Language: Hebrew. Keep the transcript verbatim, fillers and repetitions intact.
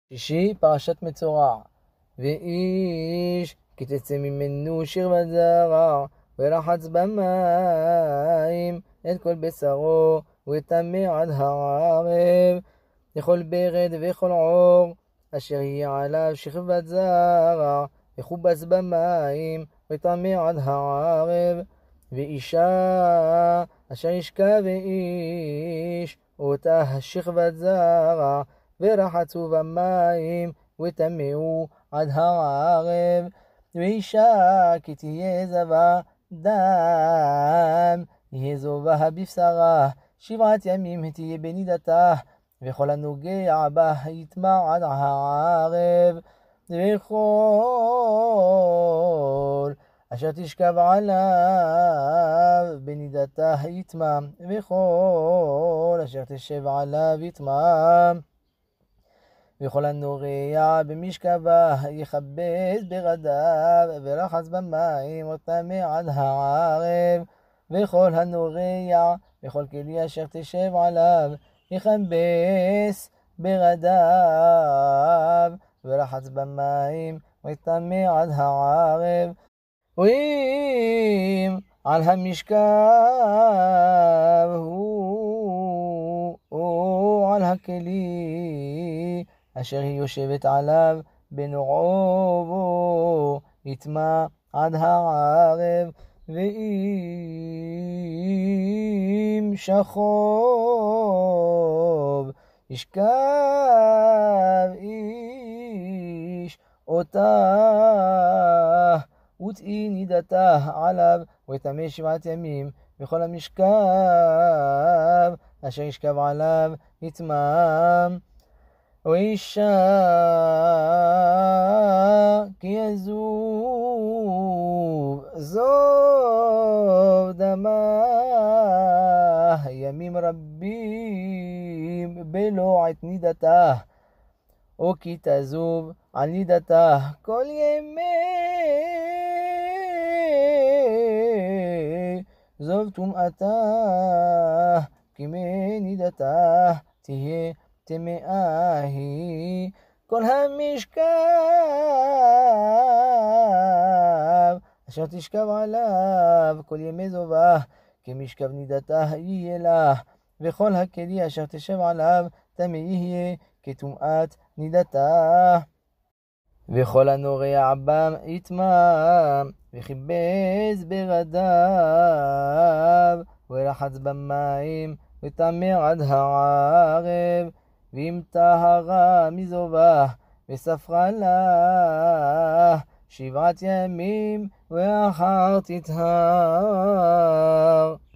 שישי, פרשת מצורע. ואיש כי תצא ממנו שיר וזרע, ורחץ במים את כל בשרו, וטמא עד הערב. לכל ברד וכל עור אשר יהיה עליו שכבת זרע, יכובס במים, וטמא עד הערב. ואישה אשר ישכב איש אותה שכבת זרע, ורחצו במים וטמאו עד הערב. ואישה כי תהיה זבה דם, יהיה זובה בבשרה, שבעת ימים תהיה בנידתה, וכל הנוגע בה יטמע עד הערב. וכל אשר תשכב עליו בנידתה יטמע, וכל אשר תשב עליו יטמע. וכל הנורע במשכבה יכבס בגדיו, ורחץ במים וטמא עד הערב. וכל הנורע וכל כלי אשר תשב עליו יכבס בגדיו, ורחץ במים וטמא עד הערב. ואם על המשכב הוא או על הכלי אשר היא יושבת עליו בנועבו, יטמע עד הערב. ואם שכוב ישכב איש אותה, ותהי נידתה עליו, וטמא שבעת ימים. וכל המשכב אשר ישכב עליו יטמע. ואישה כי יזוב זוב דמה ימים רבים בלא עת נידתה, או כי תזוב על נידתה כל ימי זוב טומאתה, כי מנידתה תהיה טמאה היא. כל המשכב אשר תשכב עליו כל ימי זובה, כמשכב נידתה יהיה לה. וכל הכלי אשר תשב עליו טמא יהיה, כטומאת נידתה. וכל הנורע בם יטמע, וכיבס בגדיו, ורחץ במים וטמא עד הערב. ואם טהרה מזובה וספרה לה שבעת ימים, ואחר תטהר.